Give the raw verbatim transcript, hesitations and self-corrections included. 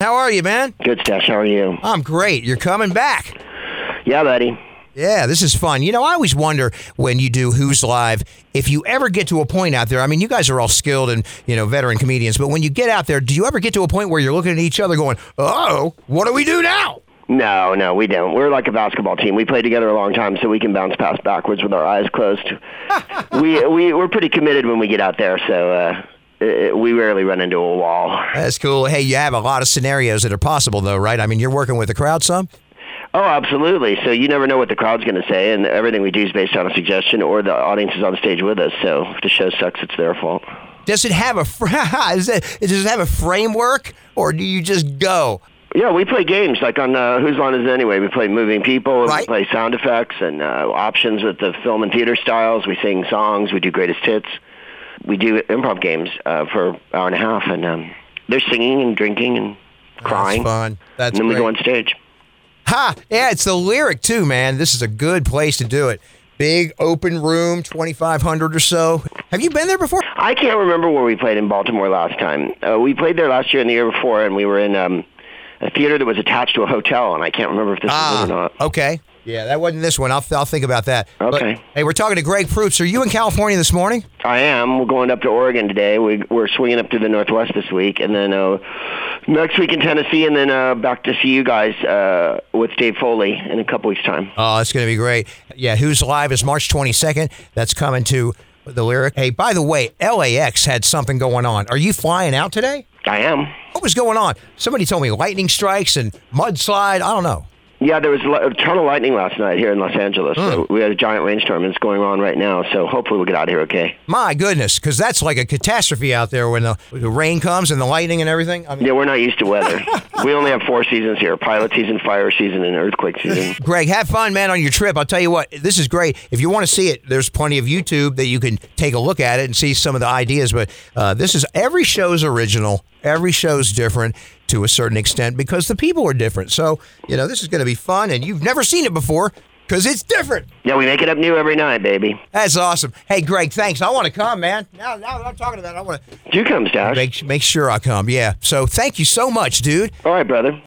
How are you, man? Good, Stash. How are you? I'm great. You're coming back. Yeah, buddy. Yeah, this is fun. You know, I always wonder when you do Who's Live, if you ever get to a point out there, I mean, you guys are all skilled and, you know, veteran comedians, but when you get out there, do you ever get to a point where you're looking at each other going, oh, what do we do now? No, no, we don't. We're like a basketball team. We played together a long time, so we can bounce past backwards with our eyes closed. we, we, we're pretty committed when we get out there, so uh, it, we rarely run into a wall. That's cool. Hey, you have a lot of scenarios that are possible, though, right? I mean, you're working with the crowd some? Oh, absolutely. So you never know what the crowd's going to say, and everything we do is based on a suggestion, or the audience is on stage with us. So if the show sucks, it's their fault. Does it have a does it, does it have a framework, or do you just go? Yeah, we play games like on uh, Whose Line Is It Anyway? We play moving people, and right. we play sound effects and uh, options with the film and theater styles. We sing songs. We do greatest hits. We do improv games uh, for an hour and a half, and um, they're singing and drinking and crying. That's fun. That's and then great. we go on stage. Ha! Yeah, it's the Lyric, too, man. This is a good place to do it. Big open room, twenty-five hundred or so. Have you been there before? I can't remember where we played in Baltimore last time. Uh, we played there last year and the year before, and we were in um, a theater that was attached to a hotel, and I can't remember if this ah, was it or not. Okay. Yeah, that wasn't this one. I'll, I'll think about that. Okay. But, hey, we're talking to Greg Proops. Are you in California this morning? I am. We're going up to Oregon today. We, we're swinging up to the Northwest this week, and then uh, next week in Tennessee, and then uh, back to see you guys uh, with Dave Foley in a couple weeks' time. Oh, it's going to be great. Yeah, Who's Live is March twenty-second. That's coming to the Lyric. Hey, by the way, L A X had something going on. Are you flying out today? I am. What was going on? Somebody told me lightning strikes and mudslide. I don't know. Yeah, there was a ton of lightning last night here in Los Angeles. Mm. So we had a giant rainstorm, and it's going on right now. So hopefully we'll get out of here okay. My goodness, because that's like a catastrophe out there when the, the rain comes and the lightning and everything. I mean, yeah, we're not used to weather. We only have four seasons here: pilot season, fire season, and earthquake season. Greg, have fun, man, on your trip. I'll tell you what, this is great. If you want to see it, there's plenty of YouTube that you can take a look at it and see some of the ideas. But uh, this is every show's original. Every show's different to a certain extent because the people are different. So, you know, this is going to be fun, and you've never seen it before because it's different. Yeah, we make it up new every night, baby. That's awesome. Hey, Greg, thanks. I want to come, man. Now, now that I'm talking about it, I want to Do come, Stash. make, make sure I come. Yeah. So thank you so much, dude. All right, brother.